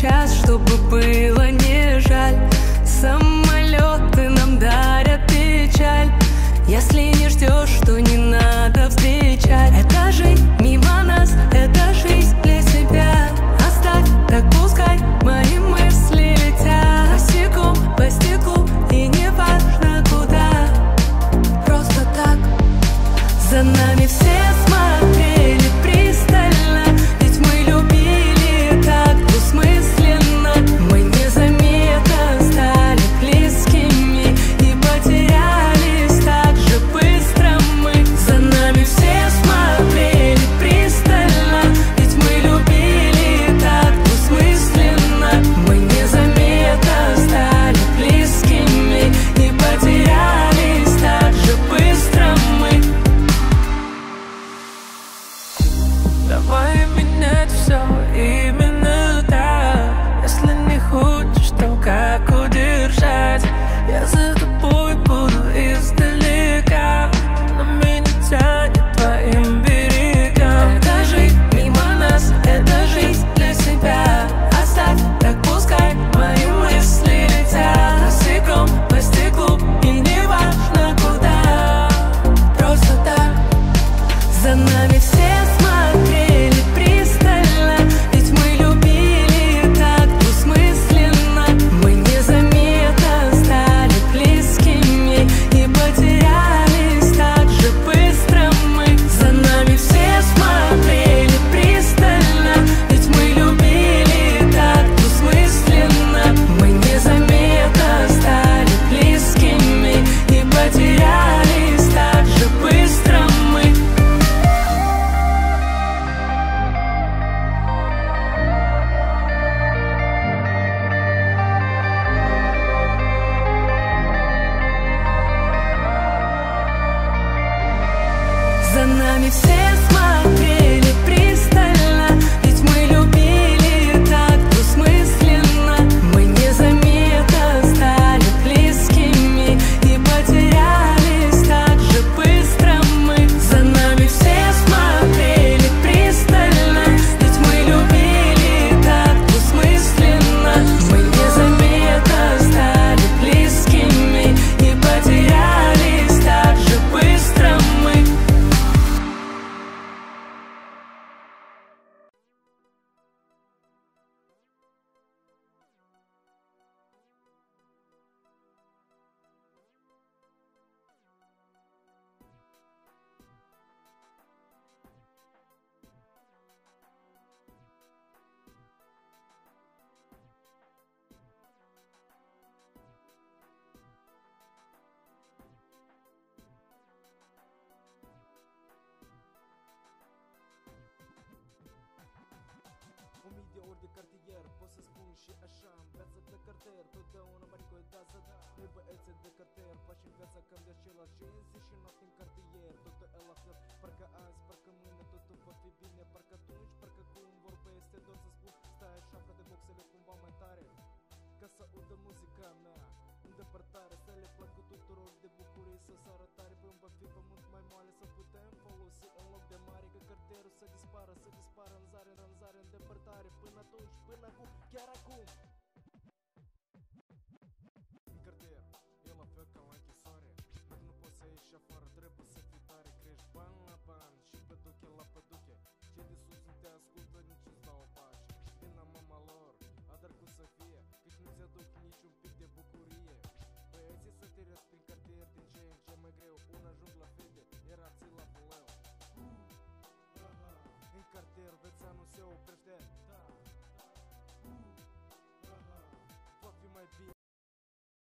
сейчас, чтобы было не жаль. Самолеты нам дарят печаль. Если не ждешь, то не надо встречать. Это жизнь мимо нас, это жизнь для себя. Оставь, так пускай мои мысли летят босиком по стеклу, и не важно куда. Просто так за нами все смотрели пристально, ведь мы любили так двусмысленно. Мы незаметно стали близкими и потерялись так же быстро мы. За нами все смотрели пристально, ведь мы любили так двусмысленно. Мы незаметно стали близкими и потерялись так же быстро мы. Давай менять все именно так. Если не хочешь, то как удержать? Я за тобой буду издалека, но меня тянет твоим берегам. Это жизнь мимо нас, это жизнь для себя. Оставь, так пускай мои мысли летят босиком по стеклу, и не важно куда. Просто так за нами все смотрели пристально, ведь мы любили так двусмысленно. Мы незаметно стали близкими и потерялись так же быстро мы. За нами все смотрели пристально, ведь мы любили так двусмысленно. Мы незаметно стали близкими и потерялись так же быстро мы. За нами все смотрели пристально, ведь мы любили так двусмысленно. Мы незаметно стали близкими и потерялись так же быстро мы. За нами все смотрели пристально, ведь мы любили так двусмысленно. Мы незаметно стали близкими и потерялись так же быстро мы. Umide ori de cartier, pot să spun și așa, în viața de cartier, totdeauna marico e da să noi băieți de cartier, faci în viața cam de același și în zi și noapte în cartier, totul e la fel, parcă azi, parcă mâine, totul va fi bine, parcă atunci, parcă cum vorbește, doar să spun, stai așa, frate, boxele cumva mai tare, ca să audă muzica mea, în depărtare, să le placă tuturor de bucurie, să sară tare, până va fi pământ mai moale, să putem folosi în loc de mare, că cartierul să dispară în zare, în depărtare, până atunci, până acum, chiar acum. În cartier, e la fel ca la închisoare, dacă nu poți să ieși afară, trebuie să fii tare, crești bani la bani și păduche la păduche, cei de sus nu te ascultă, nici îți dau pași, vina mama lor, adar cum să fie, căci nu-ți aduc niciun pic de bucurie, băieții să te răți prin cartier.